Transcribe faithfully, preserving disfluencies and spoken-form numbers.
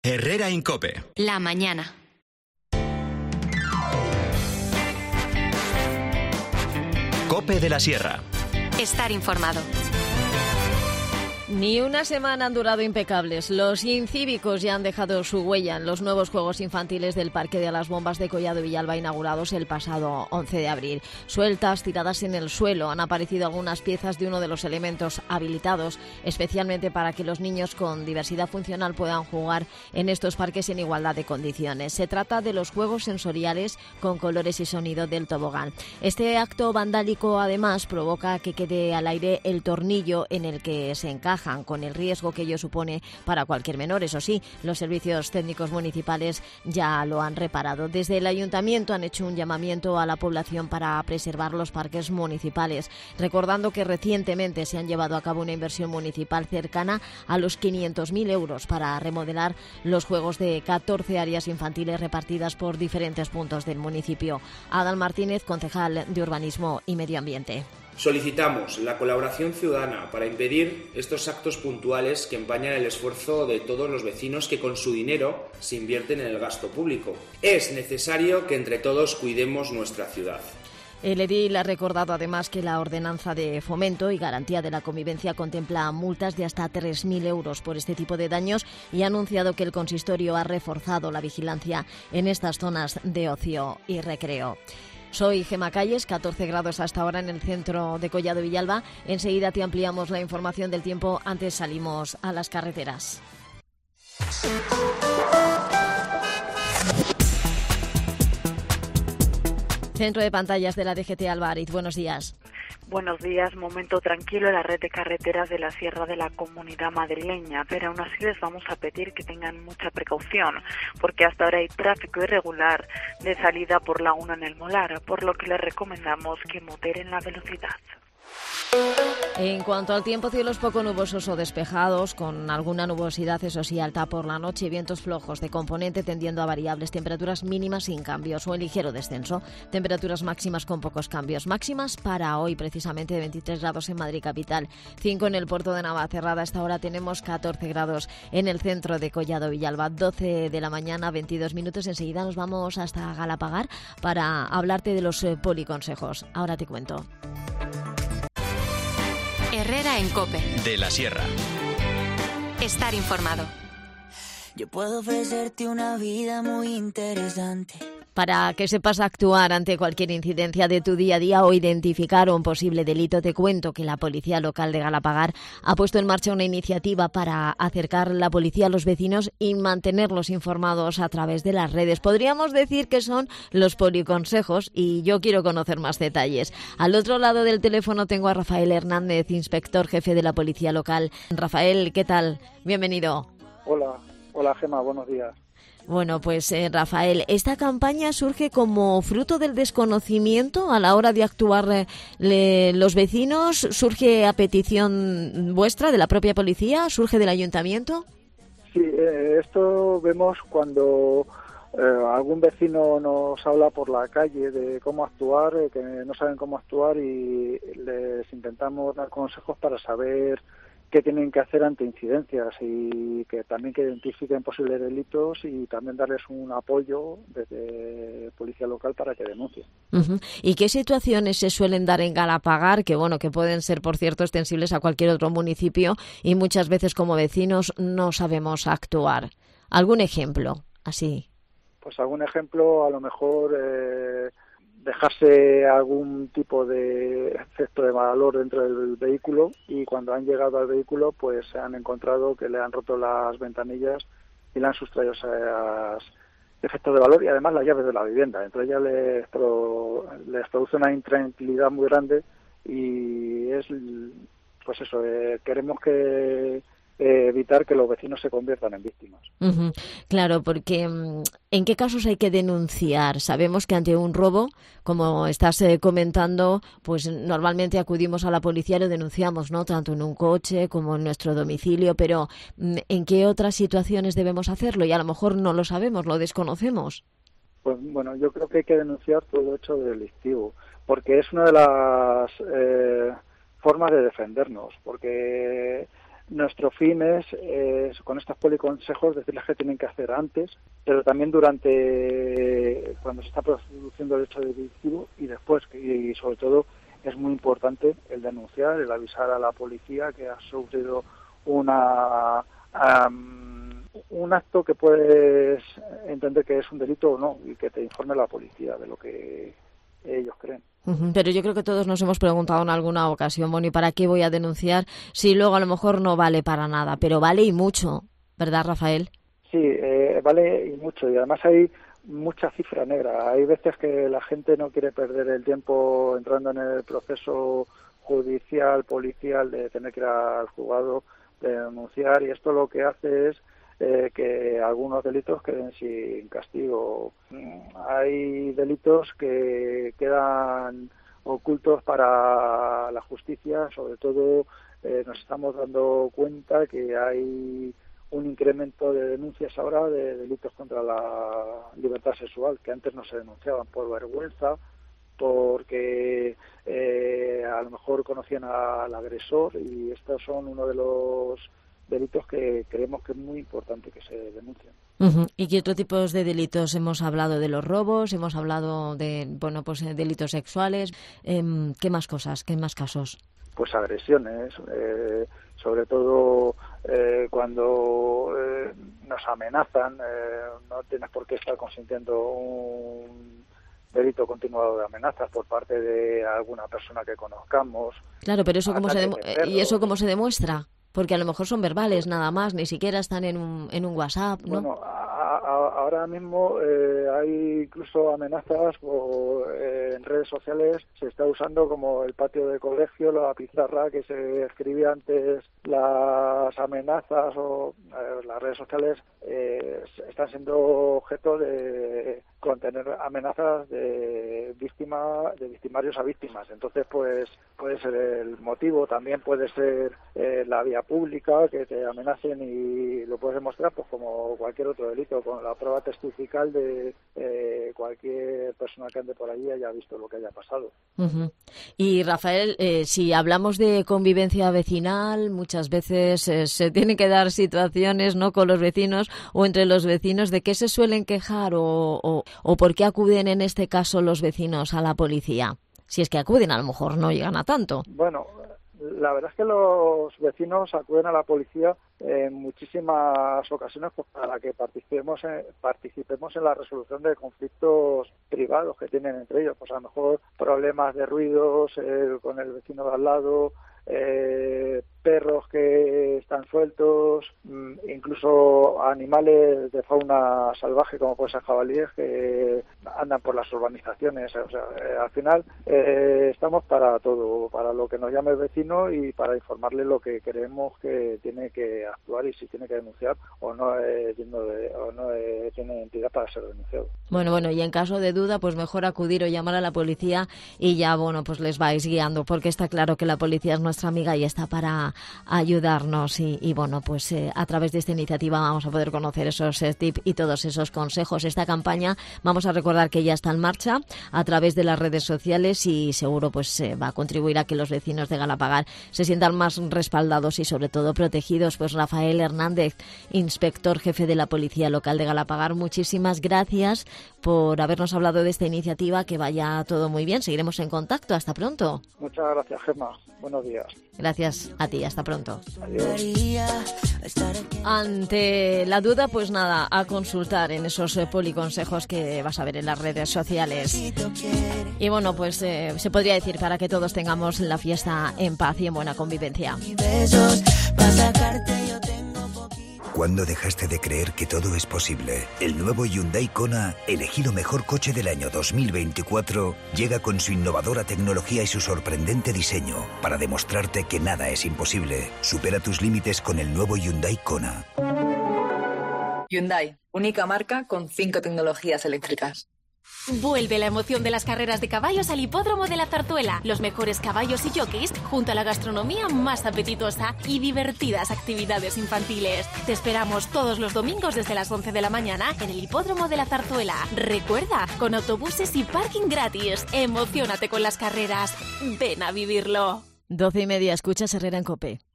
Herrera en COPE. La mañana. COPE de la Sierra. Estar informado. Ni una semana han durado impecables. Los incívicos ya han dejado su huella en los nuevos Juegos Infantiles del Parque de las Bombas de Collado Villalba, inaugurados el pasado once de abril. Sueltas, tiradas en el suelo, han aparecido algunas piezas de uno de los elementos habilitados, especialmente para que los niños con diversidad funcional puedan jugar en estos parques en igualdad de condiciones. Se trata de los juegos sensoriales con colores y sonido del tobogán. Este acto vandálico, además, provoca que quede al aire el tornillo en el que se encaja, con el riesgo que ello supone para cualquier menor. Eso sí, los servicios técnicos municipales ya lo han reparado. Desde el ayuntamiento han hecho un llamamiento a la población para preservar los parques municipales, recordando que recientemente se han llevado a cabo una inversión municipal cercana a los quinientos mil euros para remodelar los juegos de catorce áreas infantiles repartidas por diferentes puntos del municipio. Adal Martínez, concejal de Urbanismo y Medio Ambiente. Solicitamos la colaboración ciudadana para impedir estos actos puntuales que empañan el esfuerzo de todos los vecinos que con su dinero se invierten en el gasto público. Es necesario que entre todos cuidemos nuestra ciudad. El edil ha recordado además que la ordenanza de fomento y garantía de la convivencia contempla multas de hasta tres mil euros por este tipo de daños y ha anunciado que el consistorio ha reforzado la vigilancia en estas zonas de ocio y recreo. Soy Gema Calles, catorce grados hasta ahora en el centro de Collado Villalba. Enseguida te ampliamos la información del tiempo. Antes salimos a las carreteras. Centro de pantallas de la D G T Alba Ariz, buenos días. Buenos días, momento tranquilo en la red de carreteras de la Sierra de la Comunidad Madrileña, pero aún así les vamos a pedir que tengan mucha precaución, porque hasta ahora hay tráfico irregular de salida por la uno en el Molar, por lo que les recomendamos que moderen la velocidad. En cuanto al tiempo, cielos poco nubosos o despejados, con alguna nubosidad, eso sí, alta por la noche, y vientos flojos de componente tendiendo a variables, temperaturas mínimas sin cambios o en ligero descenso, temperaturas máximas con pocos cambios. Máximas para hoy, precisamente, de veintitrés grados en Madrid capital, cinco en el puerto de Navacerrada. A esta hora tenemos catorce grados en el centro de Collado Villalba, doce de la mañana, veintidós minutos. Enseguida nos vamos hasta Galapagar para hablarte de los eh, policonsejos. Ahora te cuento. Herrera en COPE. De la Sierra. Estar informado. Yo puedo ofrecerte una vida muy interesante. Para que sepas actuar ante cualquier incidencia de tu día a día o identificar un posible delito, te cuento que la Policía Local de Galapagar ha puesto en marcha una iniciativa para acercar la policía a los vecinos y mantenerlos informados a través de las redes. Podríamos decir que son los policonsejos y yo quiero conocer más detalles. Al otro lado del teléfono tengo a Rafael Hernández, inspector jefe de la Policía Local. Rafael, ¿qué tal? Bienvenido. Hola, hola Gema, buenos días. Bueno, pues eh, Rafael, esta campaña surge como fruto del desconocimiento a la hora de actuar eh, le, los vecinos, surge a petición vuestra, de la propia policía, surge del ayuntamiento. Sí, eh, esto vemos cuando eh, algún vecino nos habla por la calle de cómo actuar, eh, que no saben cómo actuar y les intentamos dar consejos para saber qué tienen que hacer ante incidencias y que también que identifiquen posibles delitos y también darles un apoyo desde Policía Local para que denuncien. Uh-huh. ¿Y qué situaciones se suelen dar en Galapagar, que bueno, que pueden ser, por cierto, extensibles a cualquier otro municipio y muchas veces como vecinos no sabemos actuar? ¿Algún ejemplo así? Pues algún ejemplo, a lo mejor eh, dejarse algún tipo de efecto de valor dentro del vehículo y cuando han llegado al vehículo pues se han encontrado que le han roto las ventanillas y le han sustraído esos efectos de valor y además las llaves de la vivienda. Entonces ya les, pro, les produce una intranquilidad muy grande y es, pues eso, eh, queremos que Eh, evitar que los vecinos se conviertan en víctimas. Uh-huh. Claro, porque ¿en qué casos hay que denunciar? Sabemos que ante un robo, como estás eh, comentando, pues normalmente acudimos a la policía y lo denunciamos, ¿no? Tanto en un coche como en nuestro domicilio, pero ¿en qué otras situaciones debemos hacerlo? Y a lo mejor no lo sabemos, lo desconocemos. Pues bueno, yo creo que hay que denunciar todo hecho delictivo, porque es una de las eh, formas de defendernos, porque nuestro fin es, eh, con estos policonsejos, decirles qué tienen que hacer antes, pero también durante, cuando se está produciendo el hecho delictivo y después, y sobre todo es muy importante el denunciar, el avisar a la policía que ha sufrido una um, un acto que puedes entender que es un delito o no, y que te informe la policía de lo que ellos creen. Pero yo creo que todos nos hemos preguntado en alguna ocasión, bueno, ¿y para qué voy a denunciar si luego a lo mejor no vale para nada? Pero vale y mucho, ¿verdad, Rafael? Sí, eh, vale y mucho, y además hay mucha cifra negra. Hay veces que la gente no quiere perder el tiempo entrando en el proceso judicial, policial, de tener que ir al juzgado, de denunciar, y esto lo que hace es eh, que algunos delitos queden sin castigo. Hay delitos que quedan ocultos para la justicia, sobre todo eh, nos estamos dando cuenta que hay un incremento de denuncias ahora de delitos contra la libertad sexual, que antes no se denunciaban por vergüenza, porque eh, a lo mejor conocían al agresor, y estos son uno de los delitos que creemos que es muy importante que se denuncien. Uh-huh. ¿Y qué otro tipo de delitos? Hemos hablado de los robos, hemos hablado de, bueno, pues delitos sexuales. Eh, ¿Qué más cosas? ¿Qué más casos? Pues agresiones, eh, sobre todo eh, cuando eh, nos amenazan. Eh, no tienes por qué estar consintiendo un delito continuado de amenazas por parte de alguna persona que conozcamos. Claro, pero eso cómo se demu- ¿y eso cómo se demuestra? Porque a lo mejor son verbales nada más, ni siquiera están en un, en un WhatsApp, ¿no? Bueno, a, a, ahora mismo eh, hay incluso amenazas por, eh, en redes sociales. Se está usando como el patio de colegio, la pizarra que se escribía antes, las amenazas o eh, las redes sociales eh, están siendo objeto de contener amenazas de víctima, de victimarios a víctimas. Entonces, pues puede ser el motivo, también puede ser eh, la vía pública, que te amenacen, y lo puedes demostrar pues como cualquier otro delito, con la prueba testifical de eh, cualquier persona que ande por allí haya visto lo que haya pasado. Uh-huh. Y Rafael, eh, si hablamos de convivencia vecinal, muchas veces eh, se tienen que dar situaciones, ¿no?, con los vecinos o entre los vecinos. ¿De qué se suelen quejar o, o, o por qué acuden en este caso los vecinos a la policía? Si es que acuden, a lo mejor no llegan a tanto. Bueno, la verdad es que los vecinos acuden a la policía en muchísimas ocasiones pues, para que participemos en, participemos en la resolución de conflictos privados que tienen entre ellos. Pues a lo mejor problemas de ruidos eh, con el vecino de al lado, eh, perros que están sueltos, incluso animales de fauna salvaje como pueden ser jabalíes que andan por las urbanizaciones. O sea, eh, al final eh, estamos para todo, para lo que nos llame el vecino y para informarle lo que creemos que tiene que actuar y si tiene que denunciar o no, eh, de, o no eh, tiene identidad para ser denunciado. Bueno, bueno, y en caso de duda, pues mejor acudir o llamar a la policía y ya, bueno, pues les vais guiando, porque está claro que la policía es nuestra amiga y está para ayudarnos y, y bueno, pues eh, a través de esta iniciativa vamos a poder conocer esos eh, tips y todos esos consejos. Esta campaña, vamos a recordar que ya está en marcha a través de las redes sociales y seguro pues eh, va a contribuir a que los vecinos de Galapagar se sientan más respaldados y sobre todo protegidos. Pues Rafael Hernández, inspector jefe de la Policía Local de Galapagar, muchísimas gracias por habernos hablado de esta iniciativa, que vaya todo muy bien, seguiremos en contacto, hasta pronto. Muchas gracias, Gemma, buenos días. Gracias a ti, hasta pronto. Adiós. Ante la duda, pues nada, a consultar en esos eh, policonsejos que vas a ver en las redes sociales. Y bueno, pues eh, se podría decir para que todos tengamos la fiesta en paz y en buena convivencia. ¿Cuándo dejaste de creer que todo es posible? El nuevo Hyundai Kona, elegido mejor coche del año dos mil veinticuatro, llega con su innovadora tecnología y su sorprendente diseño para demostrarte que nada es imposible. Supera tus límites con el nuevo Hyundai Kona. Hyundai, única marca con cinco tecnologías eléctricas. Vuelve la emoción de las carreras de caballos al Hipódromo de la Zarzuela. Los mejores caballos y jockeys junto a la gastronomía más apetitosa y divertidas actividades infantiles. Te esperamos todos los domingos desde las once de la mañana en el Hipódromo de la Zarzuela. Recuerda, con autobuses y parking gratis. Emociónate con las carreras. Ven a vivirlo. Doce y media, escuchas Herrera en COPE.